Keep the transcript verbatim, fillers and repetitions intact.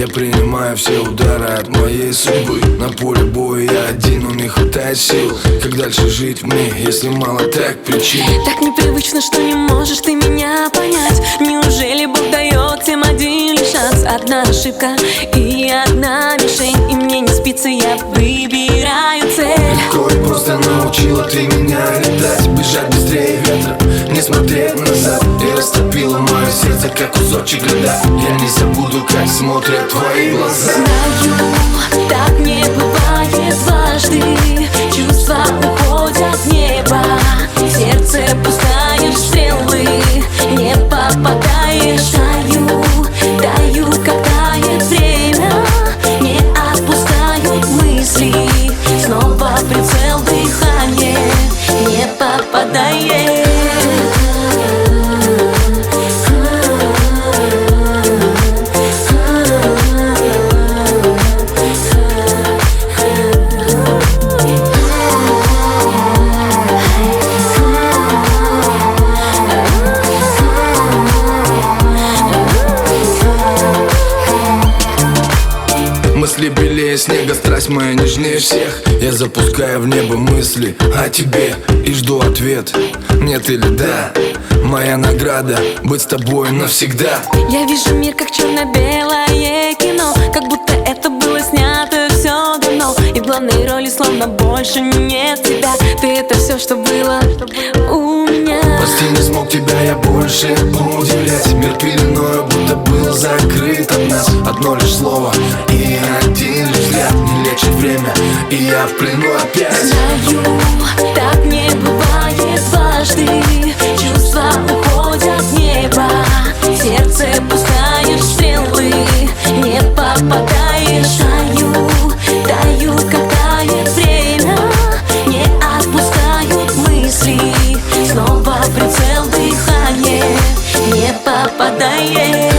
принимаю все удары от моей судьбы. На поле боя я один, но не хватает сил. Как дальше жить мне, если мало так причин? Так непривычно, что не можешь ты меня понять. Неужели Бог дает всем один лишь шанс? Одна ошибка и одна мишень, и мне не спится, я выбираю цель. Легко и просто научила ты меня летать, бежать быстрее ветра, не смотреть назад. И растопила мое сердце, как кусочек льда. Я не забуду, как смотрят твои глаза. Знаю, так не бывает дважды. Чувства уходят в небо, в сердце пускаешь стрелы, не попадаешь. Даю, даю, как тает время, не отпускают мысли. Снова прицел дыхания, не попадает. Мысли белее снега, страсть моя нежнее всех. Я запускаю в небо мысли о тебе и жду ответ, нет или да. Моя награда — быть с тобой навсегда. Я вижу мир как черно-белое кино, как будто это было снято все давно. И в главной роли словно больше нет тебя. Ты — это все, что было у меня. Прости, не смог тебя я больше удивлять. Мир пеленою будто был закрыт от нас. Одно лишь слово и один лишь взгляд не лечит время, и я в плену опять. Знаю, так не бывает дважды. Чувства уходят в небо, в сердце пускаешь стрелы, не попадаешь. Даю, даю, как тает время, не отпускают мысли. Снова прицел дыхания, не попадает.